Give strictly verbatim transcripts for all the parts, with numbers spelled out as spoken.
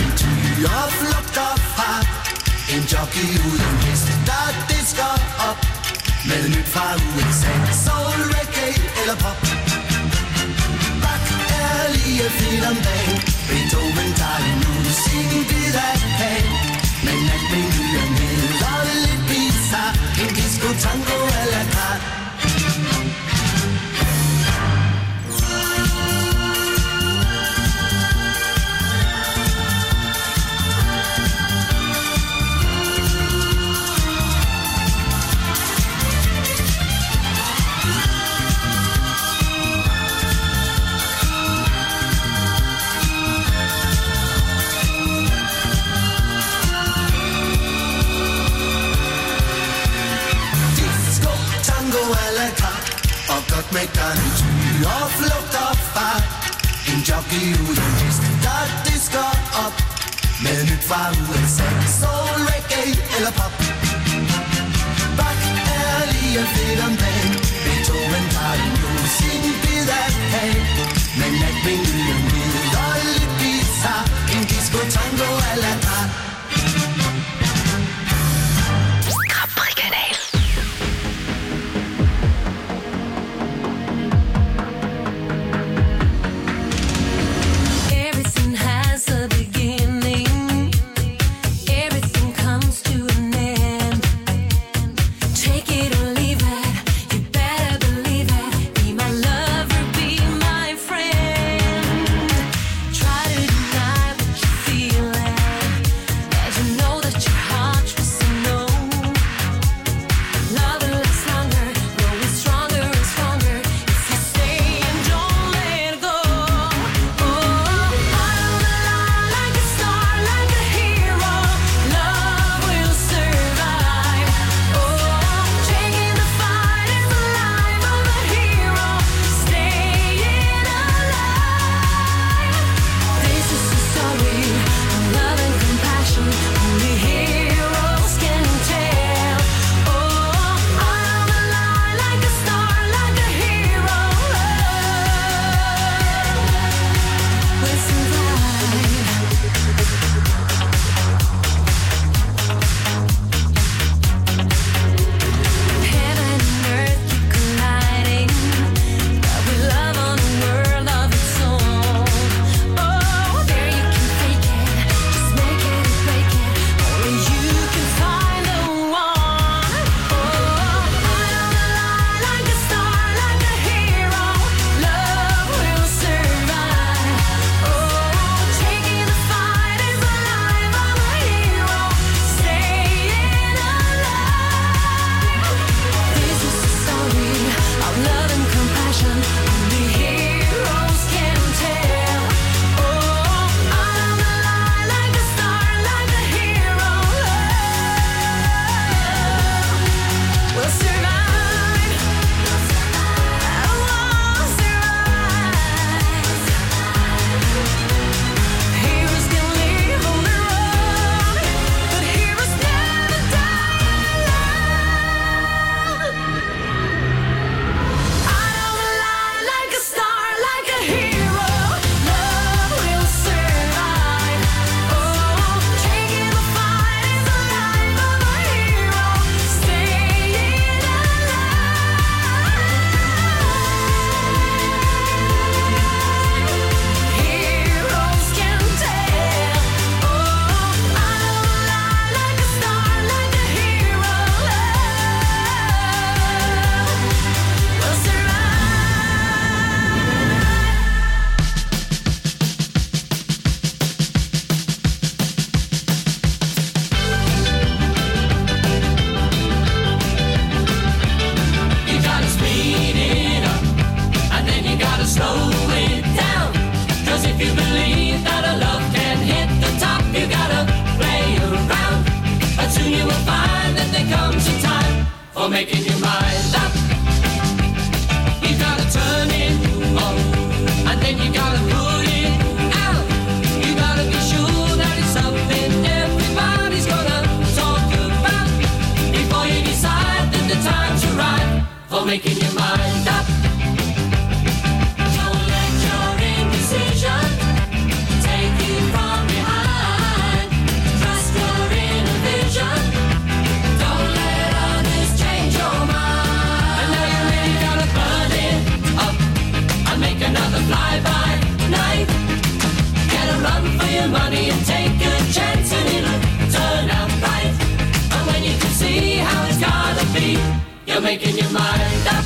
en tyr flugter fra en jockey uden hest, der disker op med nyt fra U S A. Soul, reggae eller pop. Bach er lige fedt om dagen. Beethoven tager nu sin bid af kagen. Men alt med nyere og lidt bizarre. En disco tango a la carte. Med garnityr og flugter fra en jockey uden hest, der disker op med nyt fra U S A. Soul, reggae eller pop. Bach er lige fedt om dagen. Beethoven tager nu sin bid af kagen. Men alt med nyere og lidt bizarre. En disco tango a la carte. Making your mind up. You gotta turn it on, and then you gotta put it out. You gotta be sure that it's something everybody's gonna talk about before you decide that the time's right for making your mind up. Don't let your indecision take you from behind. you're making your mind up.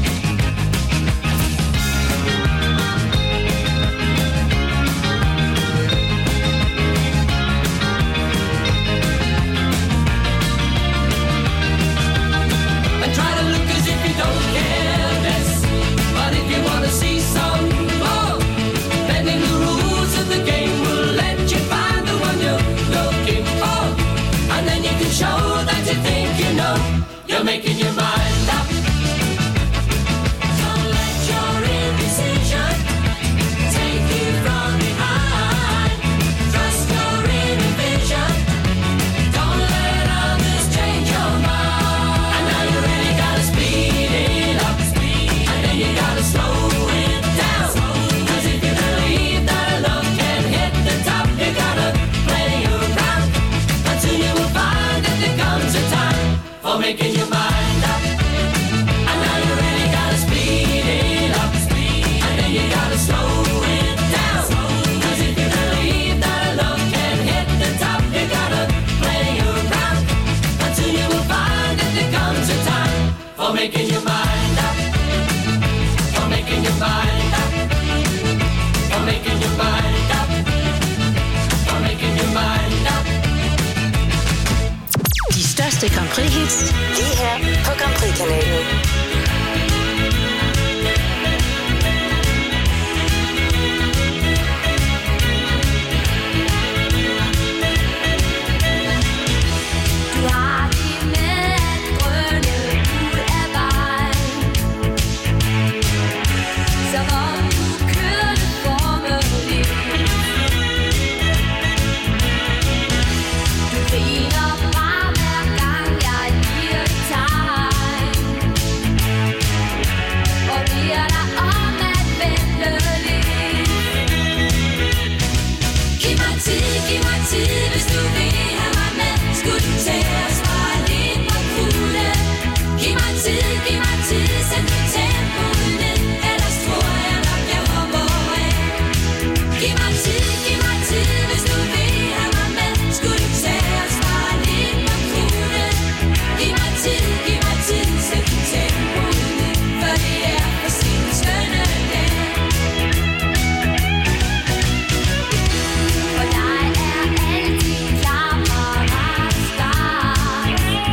And try to look as if you don't care less. But if you want to see some more, bending the rules of the game will let you find the one you're looking for. And then you can show that you think you know, you're making your mind up. Don't let your indecision take you from behind. Trust your inner vision. Don't let others change your mind. And now you really gotta speed it up, and then you gotta slow it down. Cause if you believe that love can hit the top, you gotta play around. And soon you will find that there comes a time for making your mind up. And now you really gotta speed it up, and then you gotta slow it down. Cause if you believe that love can hit the top, you gotta play around. And soon you will find that there comes a time for making your mind up. For making your mind up. For making your mind up. For making your mind up. De største Grand Prix-hits, lige her på Grand Prix-kanalen. Du har det med at drøne ud af vejen, som om du kørte formelig. Du griner bare hver gang jeg giver et tegn, og beder dig om at vente lidt. Giv mig tid, giv mig tid, hvis du vil have mig med. Skulle du tage os fra lidt på kugle? Giv mig tid, giv mig tid, sæt nu tempoet ned, ellers tror jeg nok jeg hopper af. Giv mig tid, giv mig tid, hvis du vil have mig med. Skulle du tage os fra lidt på kugle? Giv mig tid, giv mig tid, sæt nu tempoet ned, for det er for sin skønne dag. For dig er alting klamrer start.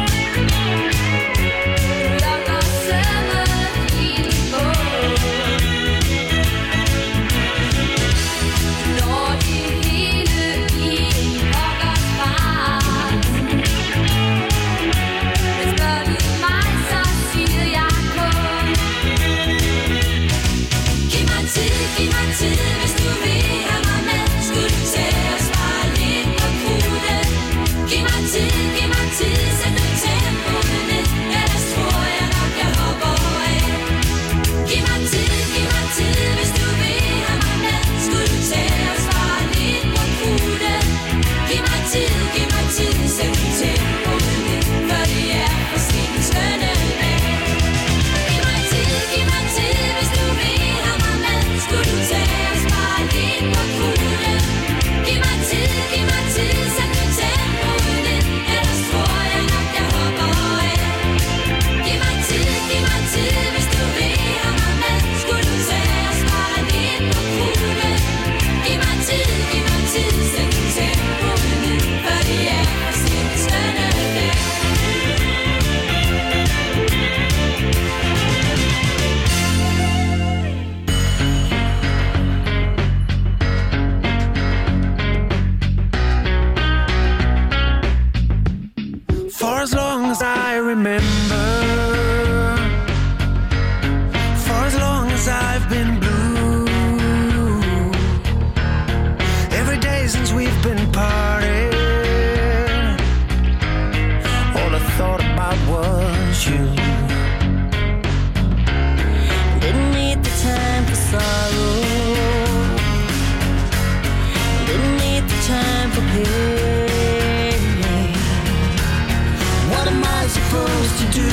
Du lukker sømmet ind på. Du når det hele i en pokkers fart. Men spørger du mig, så siger jeg kun: giv mig tid, giv mig tid, hvis du vil have mig med. Skulle du tage os fra lidt på kugle? Giv mig tid, giv mig tid, sæt nu tempoet ned, ellers tror jeg nok jeg hopper af. Giv mig tid, giv mig tid, hvis du vil have mig med. Skulle du tage os fra lidt på kugle? Giv mig tid, giv mig tid, sæt nu tempoet ned, for det er for sin skønne dag. Giv mig tid, giv mig tid, hvis du vil have mig med. Skulle du tage os fra lidt på kugle? Giv mig tid, giv mig tid, sæt nu tempoet ned, ellers tror jeg nok jeg hopper af. Giv mig tid, giv mig tid, hvis du vil have mig med. Skulle du tage os fra lidt på kugle? Giv mig tid, giv mig tid, sæt nu tempoet ned, for det er for sin skønne dag. For as long as I remember, for as long as I've been blue, every day since we've been parting, all I thought about was you. Didn't need the time for sorrow, didn't need the time for pain. What am I supposed to do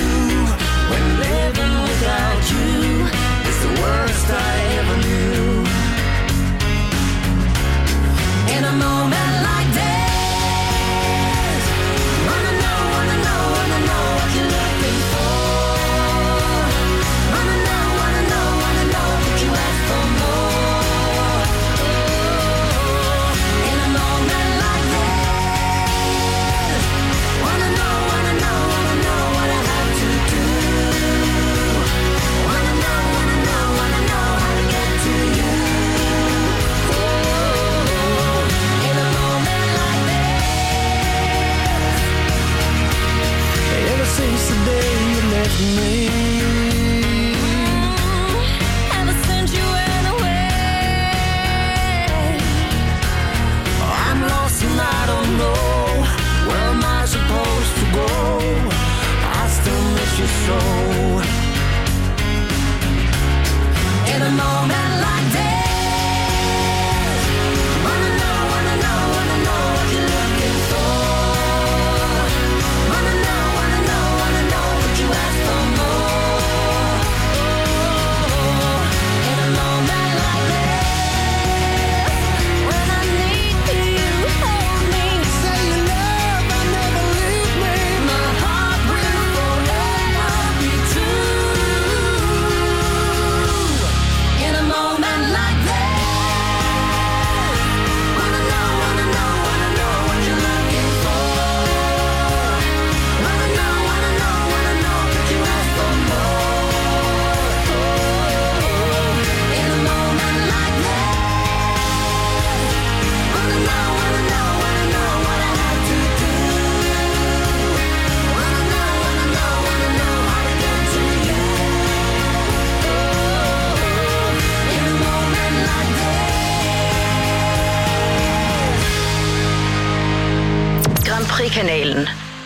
Grand Prix-kanalen.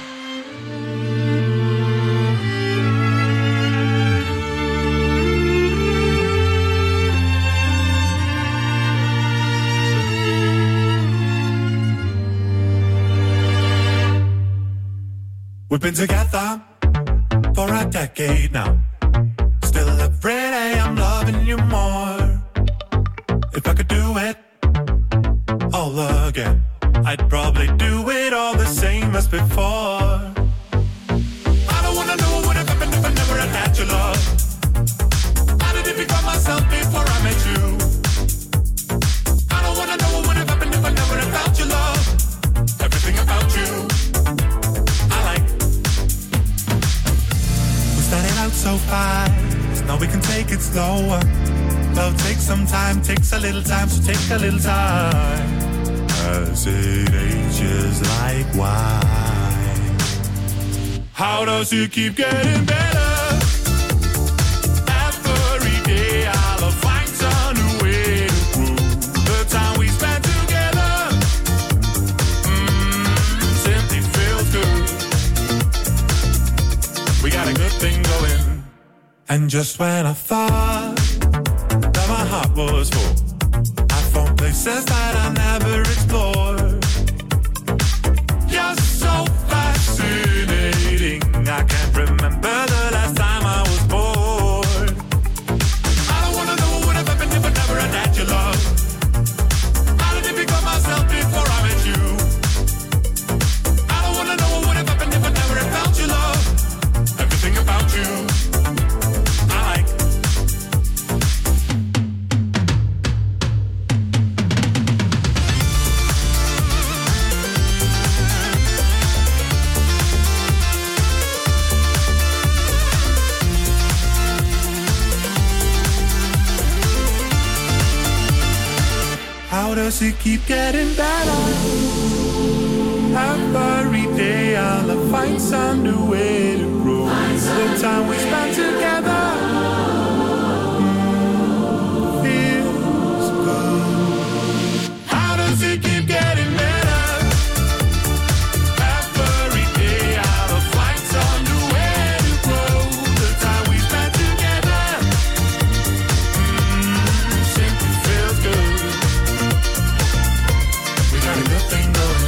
We've been together for a decade now. Still every day I'm loving you more. If I could do it all again, I'd probably do it all the same as before. I don't wanna know what would have happened if I never had had your love. How did it become myself before I met you? I don't wanna know what would have happened if I never had found your love. Everything about you I like. We started out so fast, now we can take it slower. Love takes some time, takes a little time, so take a little time. As it ages like wine. How does it keep getting better? Every day I'll find some new way to prove the time we spent together. Mmm, simply feels good. We got a good thing going. And just when I thought that my heart was full, I found places that I never explored. You're so fascinating, I can't remember the last time I was bored. I don't wanna know what would have happened if I never had had your love. How did it become myself before I met you? I don't wanna know what would have happened if I never had found your love. Everything about you I like. How does it keep getting better? Every day I'll find some new way to grow. The time we spent together mm, feels good. How does it keep getting better? Every day I'll find some new way to grow. The time we spent together mm, simply feels good. We got a good thing going.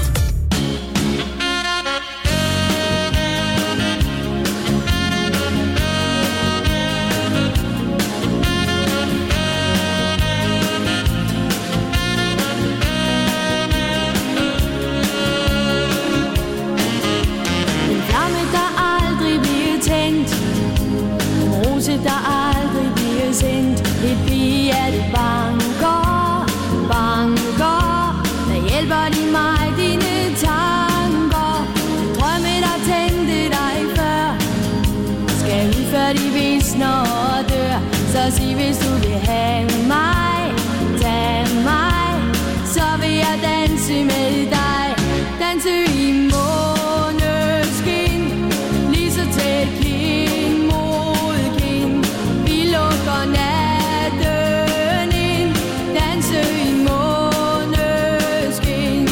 En flamme, der aldrig bliver tændt. En rose, der aldrig bliver sendt. Et bihjerte banker, banker. Der hjælper de mig, dine tanker. Drømme, der tændte dig før, skal ud før de visner og dør. Så sig, hvis du vil have mig, tag mig, så vil jeg danse med dig. Danse i måneskin, lige så tæt kind mod kind. Vi lukker natten ind, danse i måneskin.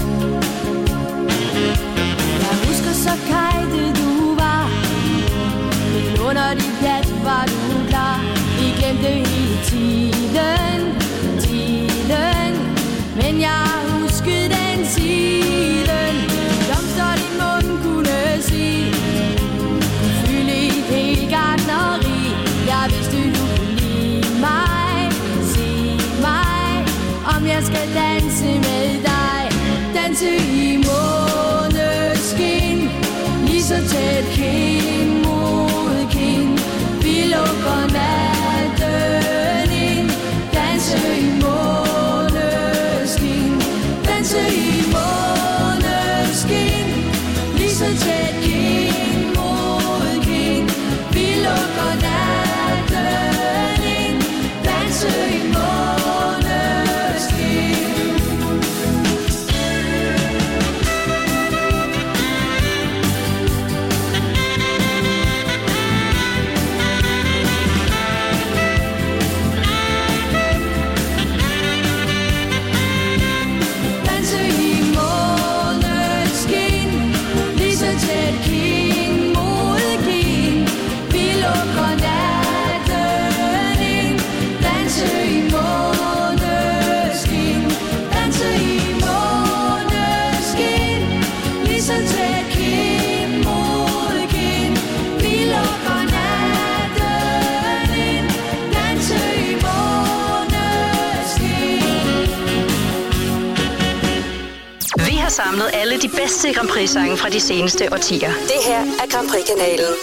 Jeg husker så kajtet du var, men under dit plat var du klar. Vi glemte hele tiden, tiden, men jeg husker den siden. Blomster din mund kunne sige, fylde i et helt gartneri. Jeg vidste du kunne lide mig, sig mig, om jeg skal danse med dig. Danse i måneskin, lige så tæt kind mod kind. Vi lukker natten ind, danse i måneskin, danse i måneskin, lige så tæt kind mod kind. Vi lukker natten ind, danse i måneskin. samlet alle de bedste Grand Prix-sange fra de seneste årtier. Det her er Grand Prix-kanalen.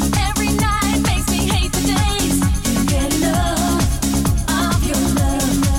Every night makes me hate the days. You get enough of your love.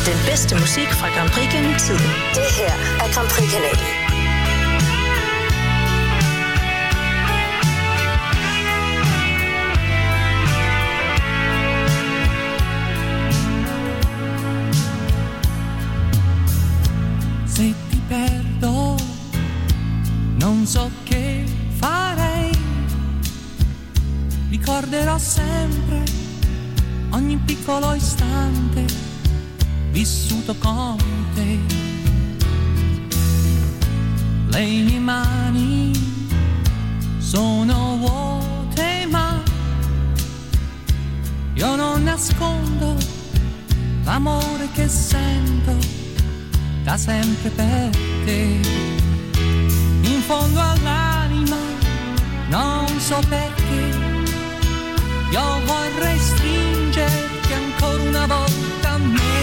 Den bedste musik fra Grand Prix gennem tiden. Det her er Grand Prix-kanalen. Se ti perdo, non so che farei. Ricorderò sempre ogni piccolo istante vissuto con te. Le mie mani sono vuote, ma io non nascondo l'amore che sento da sempre per te. In fondo all'anima non so perché io vorrei stringerti ancora una volta a me.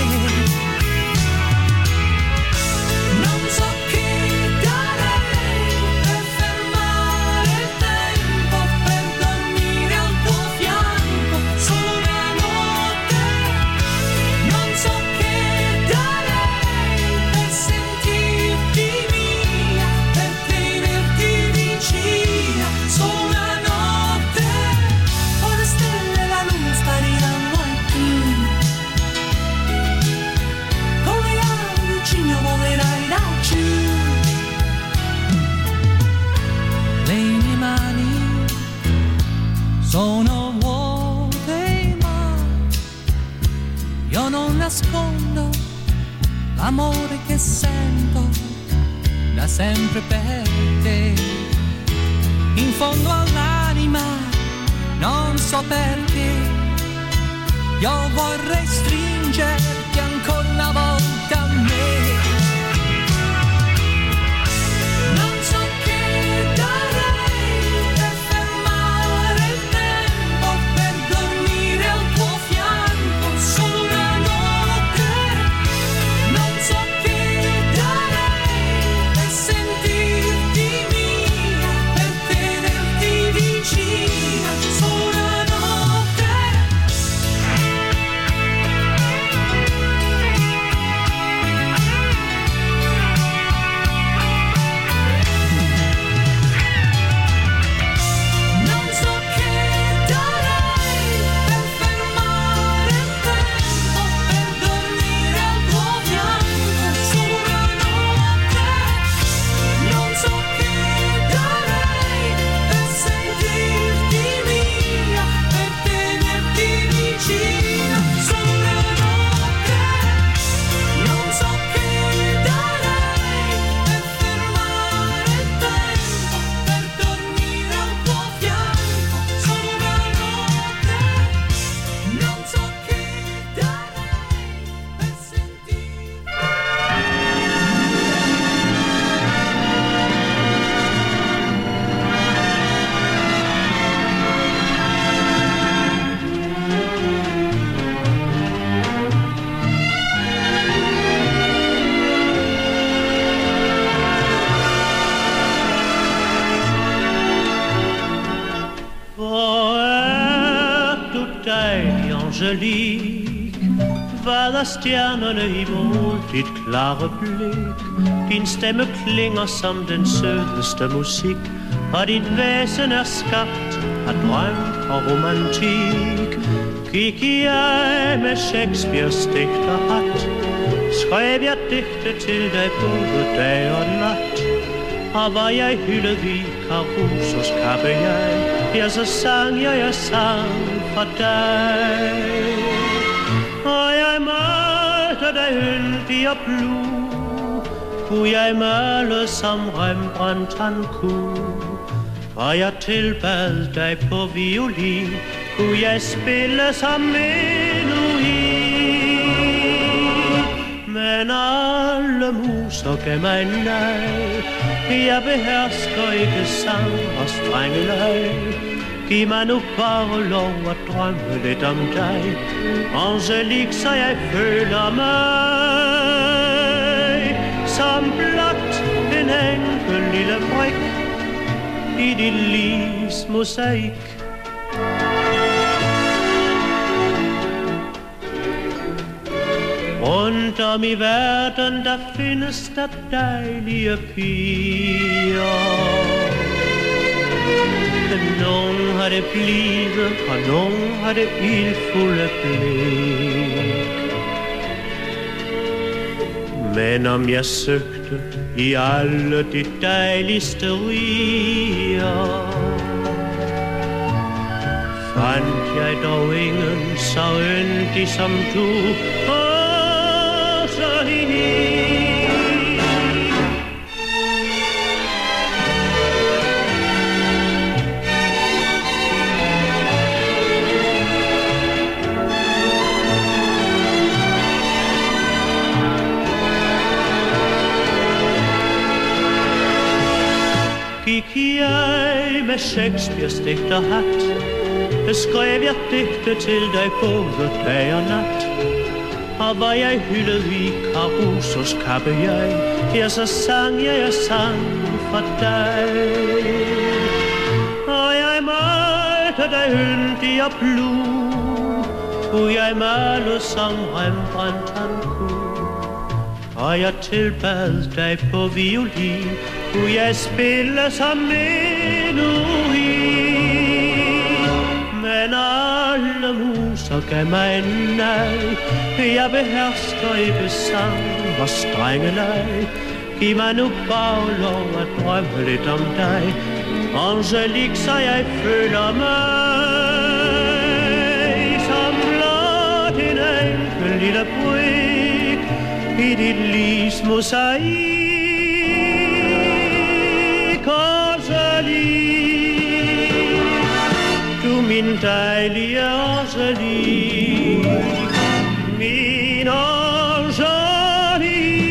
Non so che darei per fermare il tempo, per dormire al tuo fianco solo una notte. Non so che darei per sentirti mia, per tenerti vicina solo una notte. Poi le stelle e la luna spariranno anche. Con le ali del cigno volerai da giù. Le mie mani sono vuote, ma io non nascondo l'amore che sento da sempre per te. In fondo all'anima non so perché io vorrei stringerti ancora una volta a me. Non so che darei per fermare il tempo, per dormire al tuo fianco solo una notte. Non so che darei per sentirti mia, per tenerti vicina solo una notte. Non so che darei per fermare il tempo, per dormire al tuo fianco solo una notte. Non so che darei per sentirti mia, per tenerti vicina solo una notte. Non so che darei per fermare il tempo, per dormire al tuo fianco solo una notte. Non so che darei per sentirti. Vad är du dig, Angelique? Vad är stjärnorna imot ditt klara blick? Din stemme klinger som den sødeste musik, og dit væsen er skabt af drøm og romantik. Gik jeg med Shakespeares digterhat, skrev jeg digte til dig både dag og nat. Og var jeg hyldet i Carusos kappe jeg, ja, så sang jeg, jeg sang for dig. Og jeg malte dig yndig og blue, kunne jeg male som Rembrandt han kunne. Og jeg tilbad dig på violin, kunne jeg spille som menuhin. Men alle muser gav mig nej, jeg behersker ikke sang og strengeleg. Giv mig nu bare lov at drømme lidt om dig, Angelique, så jeg føler mig som blot en enkel lille brik i dit livs mosaik. Rundt om i verden, der findes der dejlige piger. Nogen har det blide, og nogen har det ildfulde blik. Men om jeg søgte i alle de dejligste riger, fandt jeg dog ingen så yndig som du. Og så hi. Gik jeg med Shakespeares digterhat, skrev jeg digte til dig både dag og nat. Og var jeg hyldet i Carusos kappe jeg, ja, så sang jeg, jeg sang for dig. Og jeg malte dig yndig og blue, kunne jeg male som Rembrandt han kunne. Og jeg tilbad dig på violin, kunne jeg spille som menuhin. Men alle muser gav mig nej, jeg behersker ikke sang og strenge leg. Giv mig nu bare lov at drømme lidt om dig, Angelique, så jeg føler mig som blot en enkel lille brik i dit livs mosaik. Du min dejlige Angelique, min Angelique.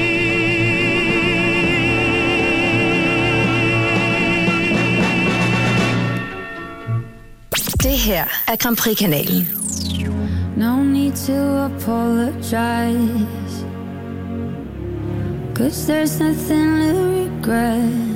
Det her er Grand Prix-kanalen. No need to apologize, 'cause there's nothing to regret.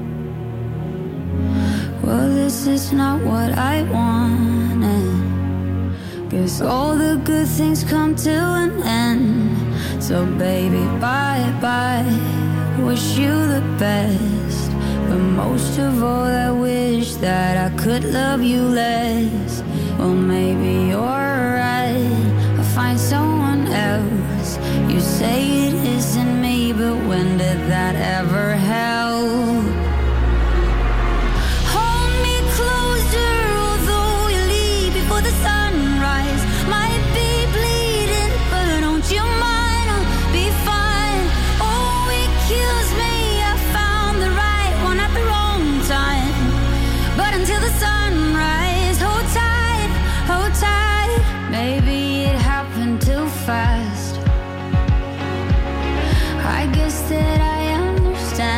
Well, this is not what I wanted, 'cause all the good things come to an end. So baby, bye bye, wish you the best, but most of all I wish that I could love you less. Well, maybe you're right, I'll find someone else. You say it isn't me, but when did that ever help? Fast. I guess that I understand.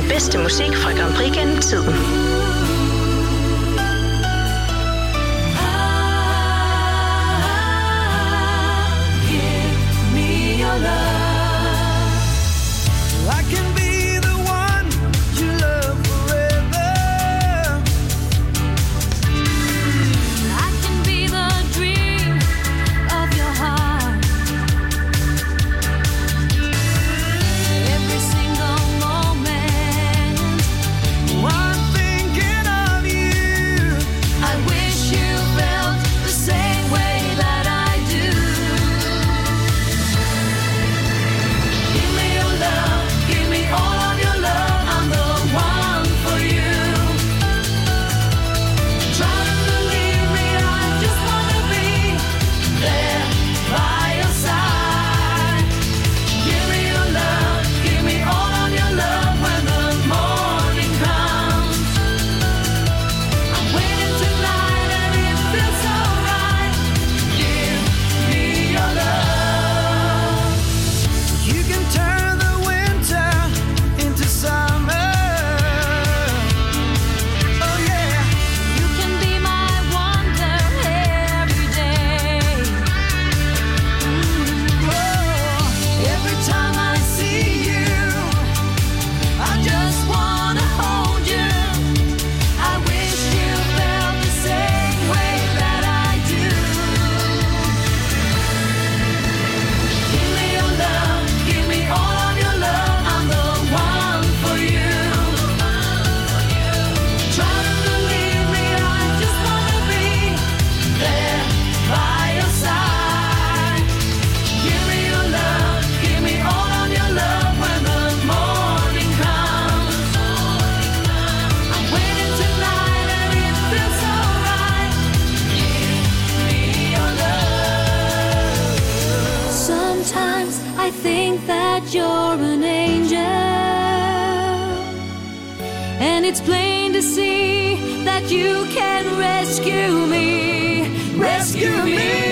bedste musik fra Grand Prix gennem tiden. It's plain to see that you can rescue me, rescue me.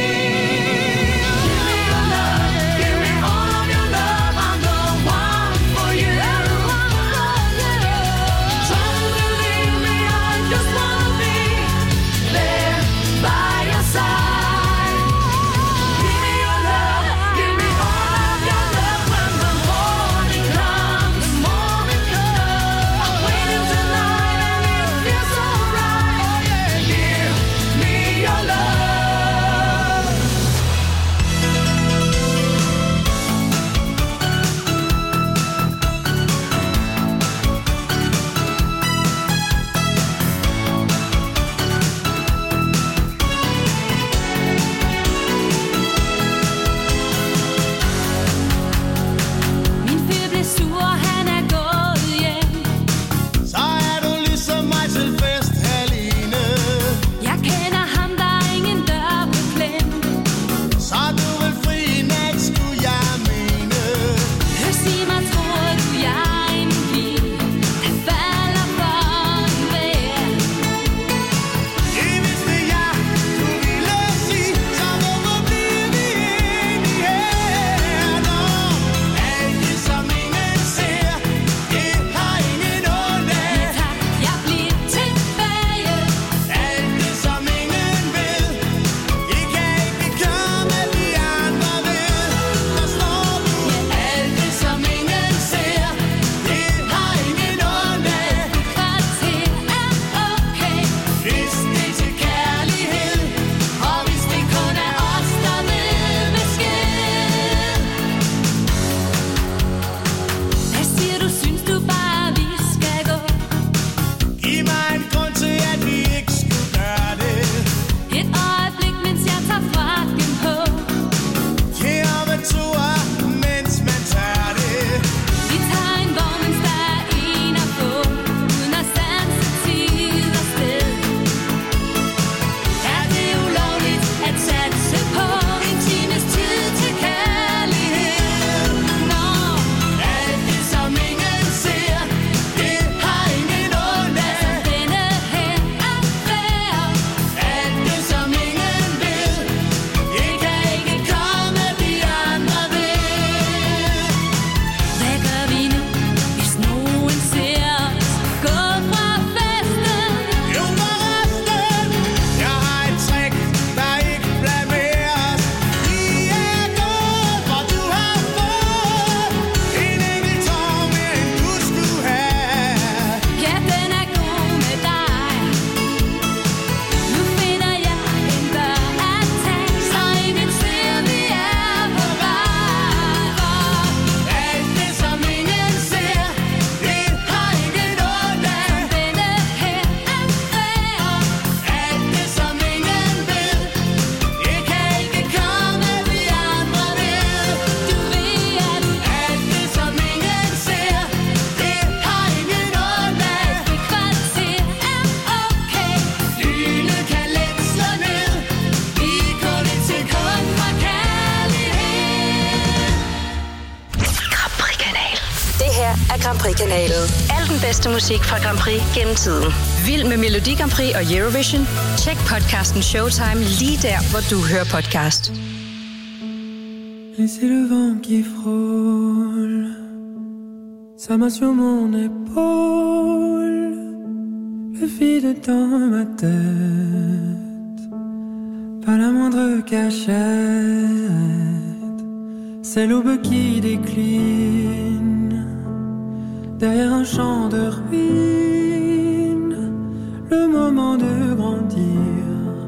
Grand Prix-kanalen. Al den bedste musik fra Grand Prix gennem tiden. Vild med Melodi Grand Prix og Eurovision? Tjek podcasten Showtime lige der, hvor du hører podcast. Laissez le vent qui frôle sa main sur mon épaule, le vide dans ma tête, pas la moindre cachette. C'est l'aube qui décline derrière un champ de ruines, le moment de grandir,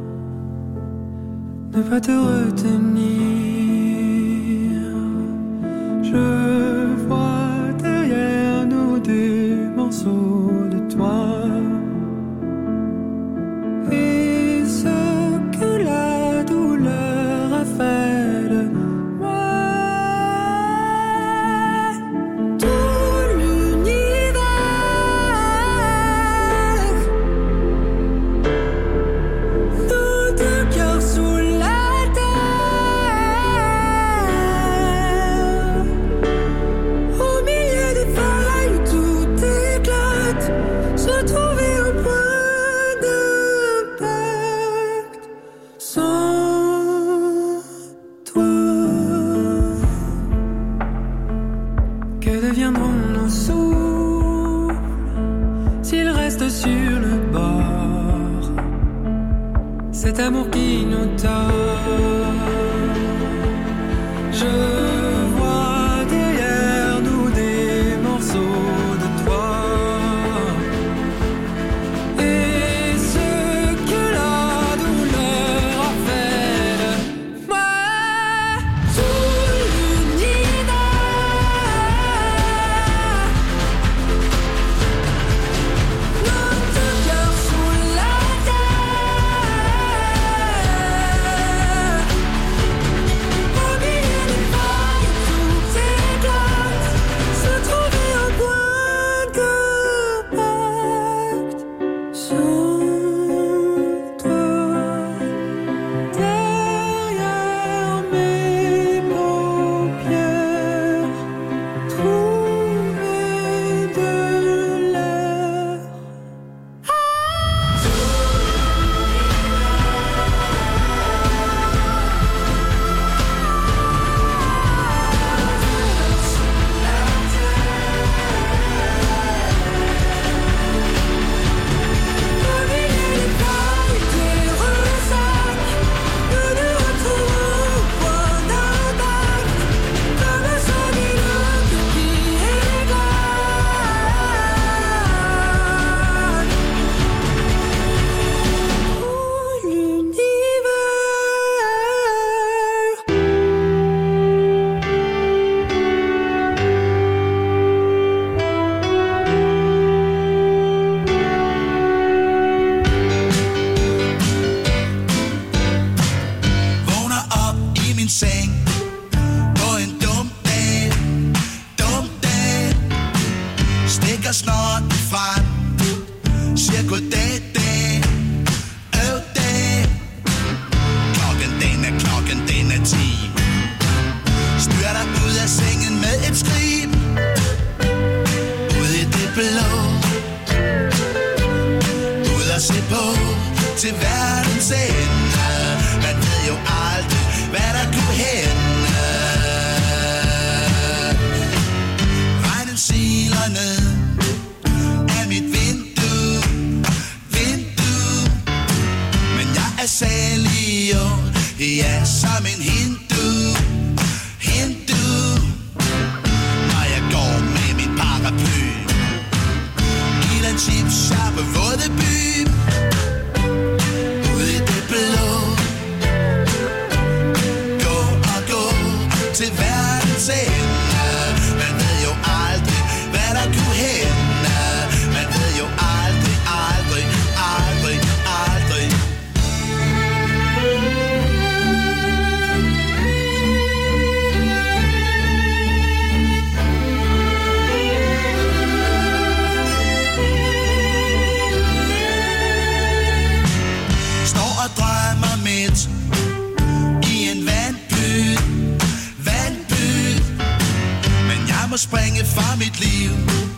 ne pas te retenir. Je vois derrière nous des morceaux de toi, et ce que la douleur a fait de moi. Tout l'univers, nos deux cœurs sous la terre, au milieu des failles où tout éclate, se trouver au point d'impact. Sans toi, que deviendront nos souffles s'ils restent sur le bord? Cet amour qui nous tord. Je vois derrière nous des morceaux de toi, et ce que la douleur a fait de moi. Tout l'univers, nos deux cœurs sous la terre, au milieu des failles tout éclate, se trouver au point d'impact. Sans toi, derrière mes paupières, trouver de l'air. Au milieu des failles, des ressacs, nous nous retrouvons au point d'impact, comme un sanguinole qui éclate. Tout l'univers. Vågner op i min seng på en dum dag, dum dag. Stikker snorten frem, siger goddag dag, øv dag. Klokken den er, klokken den er ti. Styrter ud af sengen med et skrig, ud i det blå, ud at se på til verdens ende. Man ved jo aldrig, hvad der kunne hænde. Regnen siler ned af mit vindue, vindue. Men jeg er særlig jo, ja, som en hindu, hindu. Når jeg går med min paraply i den chipshoppe våde by, ud i det blå, gå og gå til verdens ende. Man ved jo aldrig, hvad der kunne hænde. Man ved jo aldrig, aldrig, aldrig, aldrig. Står og drømmer midt i en vandpyt, vandpyt. Men jeg må springe fra mit liv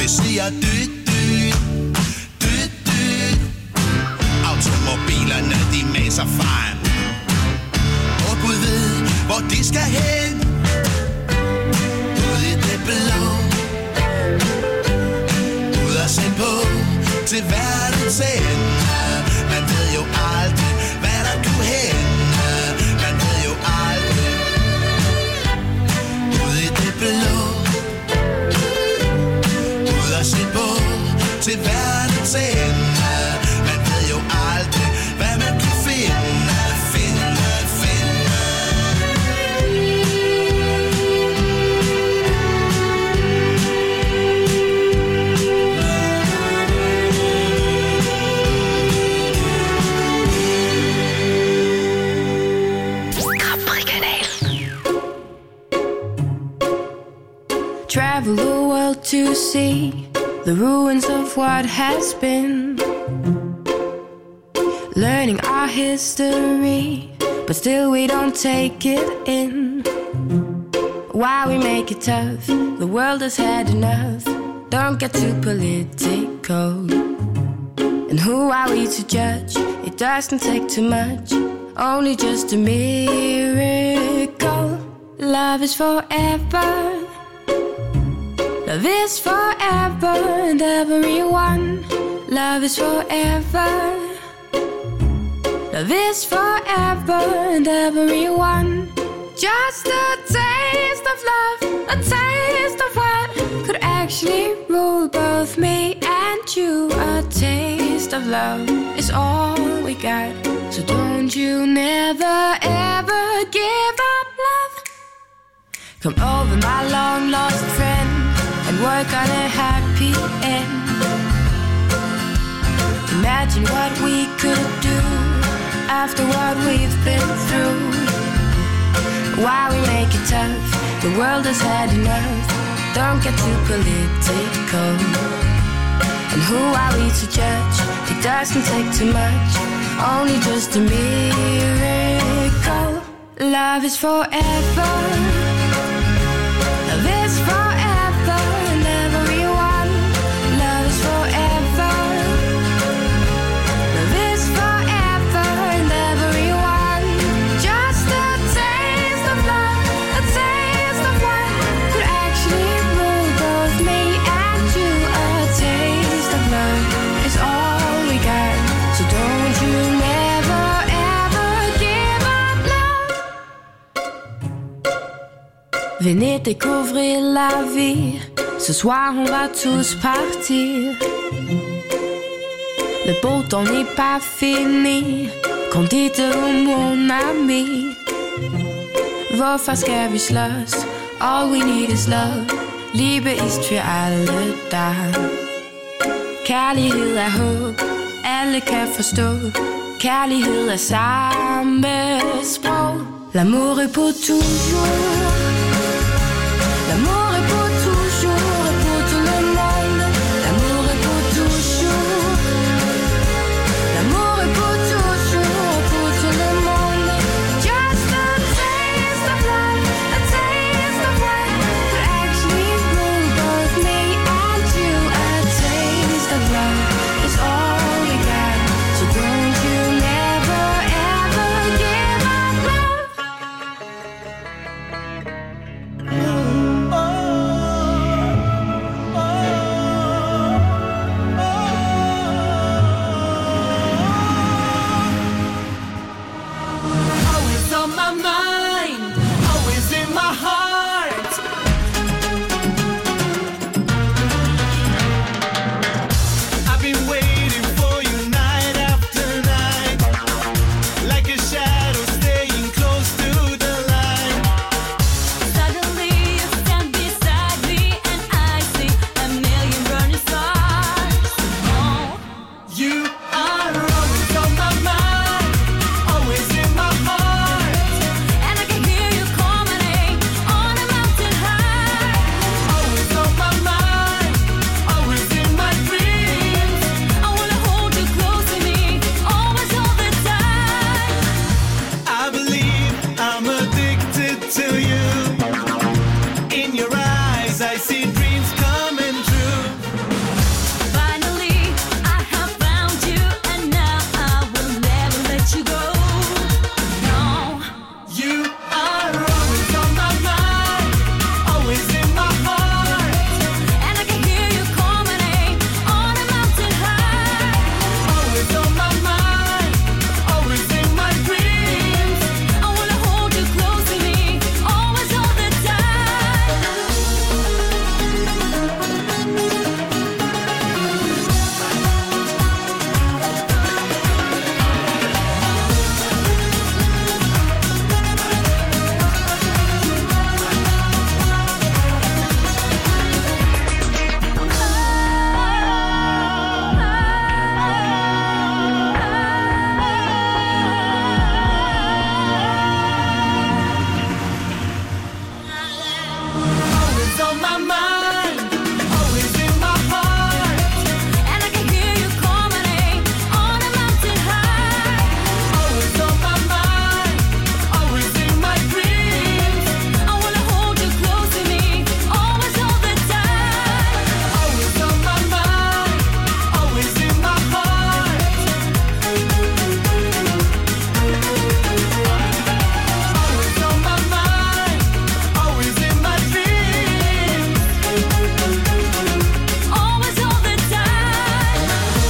det siger dyt, dyt, dyt, dyt. Automobilerne, de maser frem. Og Gud ved, hvor de skal hen. Ud i det blå. Ud og send på til verdens ende. Man ved jo aldrig, hvad der kunne hende. Man ved jo aldrig. Ud i det blå. Ud og send på til verdens ende. Man ved jo aldrig, hvad man kunne finde. Finde, finde. Travel the world to see the ruins of what has been. Learning our history, but still we don't take it in. Why we make it tough? The world has had enough. Don't get too political. And who are we to judge? It doesn't take too much, only just a miracle. Love is forever. Love is forever and everyone. Love is forever. Love is forever and everyone. Just a taste of love, a taste of what could actually rule both me and you. A taste of love is all we got. So don't you never ever give up love. Come over, my long lost friend, and work on a happy end. Imagine what we could do after what we've been through. Why we make it tough? The world has had enough. Don't get too political. And who are we to judge? It doesn't take too much, only just a miracle. Love is forever. Love is forever and everyone. Love is forever. Love is forever and everyone. Just a taste of love, a taste of what could actually rule both me and you. A taste of love is all we got. So don't you never ever give up love. Venez découvrir la vie. Ce soir on va tous partir. Le beau temps n'est pas fini. Kom dit mon ami. Hvorfor skal vi slås? All we need is love. Liebe ist für alle da. Kærlighed er håb. Alle kan forstå. Kærlighed er samme sprog. L'amour est pour toujours. L'amour est pour toujours et pour tout le monde. L'amour est pour toujours. L'amour est pour toujours et pour tout le monde. Just a taste of love, a taste of what could actually rule both me and you. A taste of love is all we got. So don't you never ever give up love. Oh. my mind, always in my heart. And I can hear you calling on a mountain high. Always on my mind, always in my dreams. I wanna hold you close to me, always all the time. Always on my mind, always in my heart. Always on my mind, always in my dreams. Always all the time.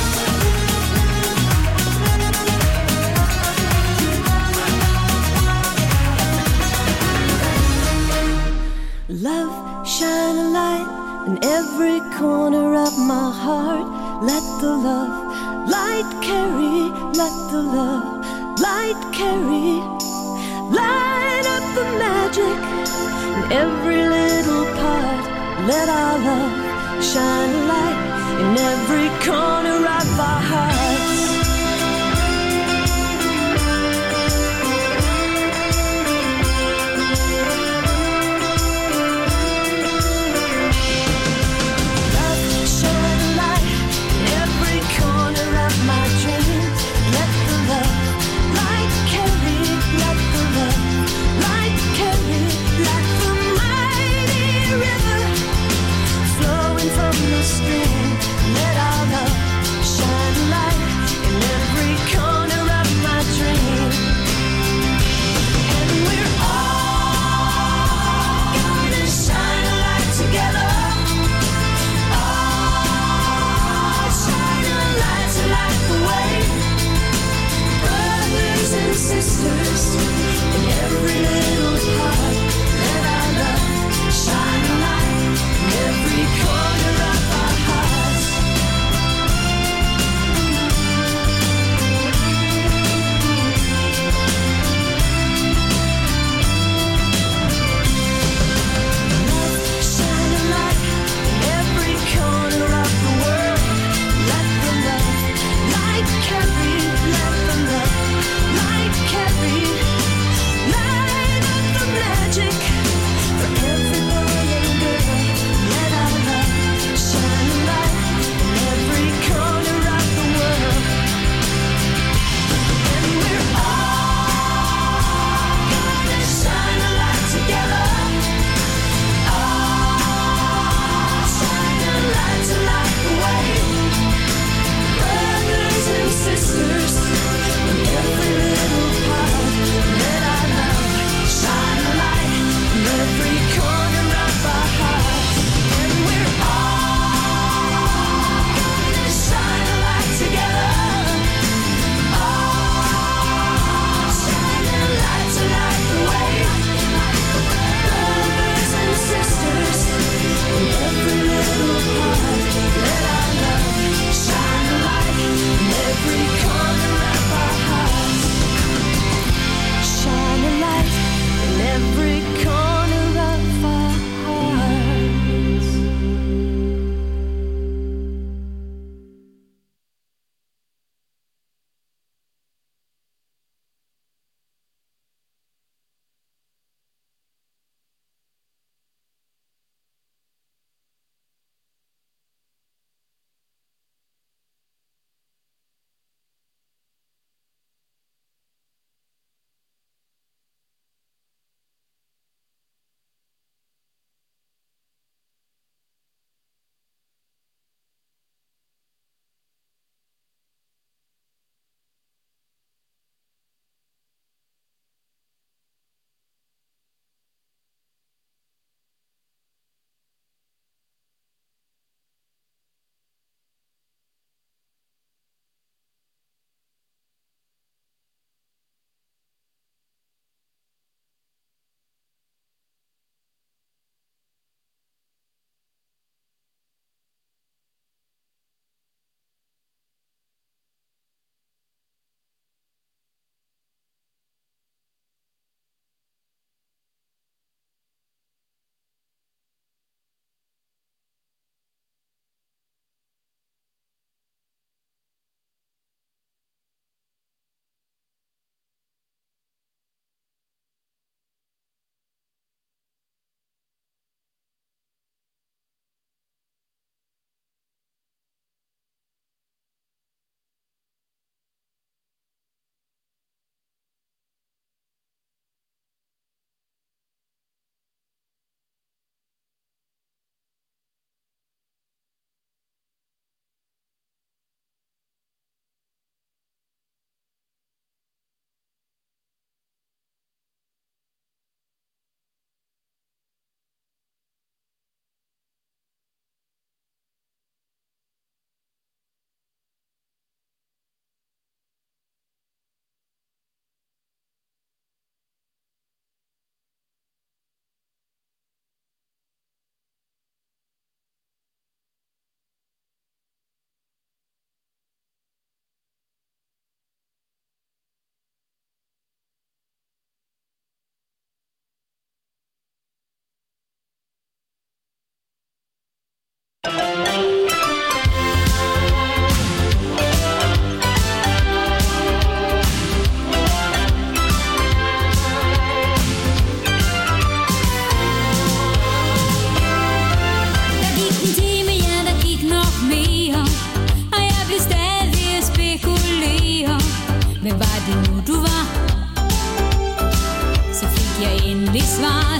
Love, shine a light in every corner of my heart. Let the love light carry, let the love light carry. Light up the magic in every little part. Let our love shine a light in every corner of our hearts. Love, shine a light in every corner of my dreams. Let the love light carry, let the love light carry. Like the mighty river flowing from the stream. Let our love shine a light in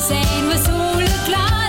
Sagen var soleklar,